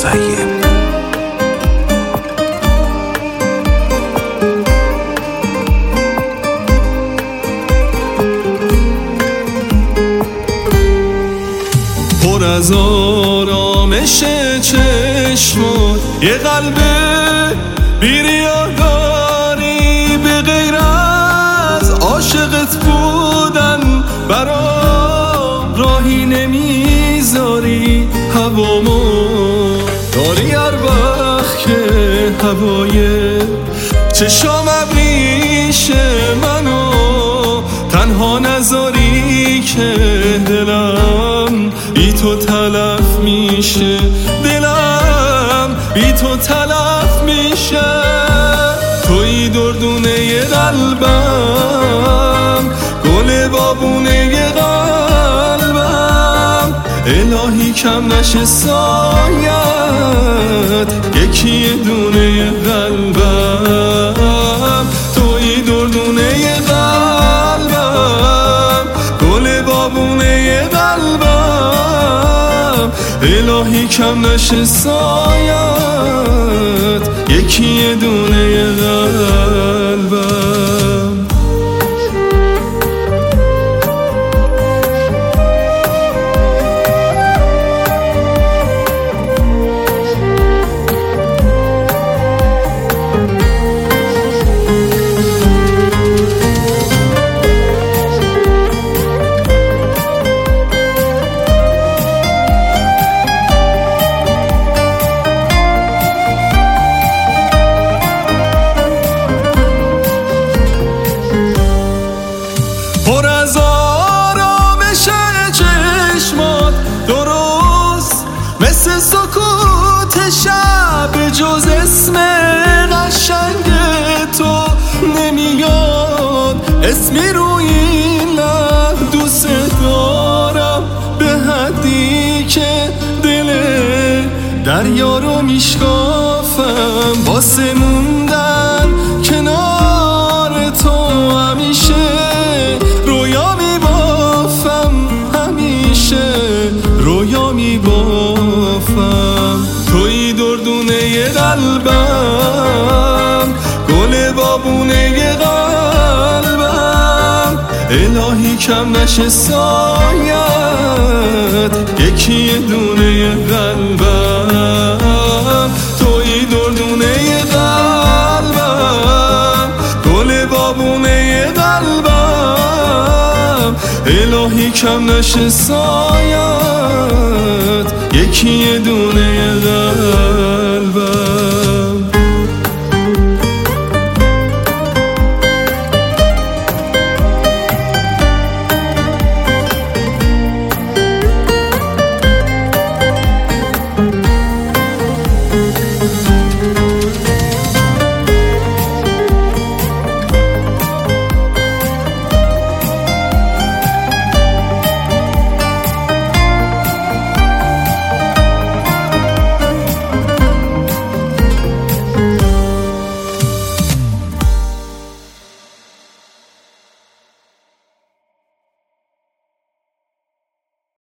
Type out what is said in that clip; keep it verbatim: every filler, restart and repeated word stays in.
مزین. پر از آرامش چشمات یه قلب بی‌ریا داری، به غیر از عاشقت بودن برام راهی نمیذاری. هوامو داری هر وقت که هوای چشام ابریشه، منو تنها نذاری که دلم بی تو تلف میشه، دلم بی تو تلف میشه. توی دردونه قلبم، گل بابونه قلبم، الهی کم نشه سایت یکی دونه قلبم. توی دردونه قلبم، گل بابونه قلبم، الهی کم نشه سایت یکی دونه قلبم. پر از آرامش چشمات درست مثل سکوت شب، جز اسم قشنگ تو نمیاد اسمی روی این لب. دوست دارم به حدی که دل دریا رو میشکافم، واسه موندن کنار تو همیشه رویا میبافم، همیشه رویا میبافم. توی دردونه قلبم، گل بابونه قلبم، الهی کم نشه سایت یکی دونه قلبم. توی دردونه قلبم، گل بابونه قلبم، الهی کم نشه سایت یکی دونه قلبم.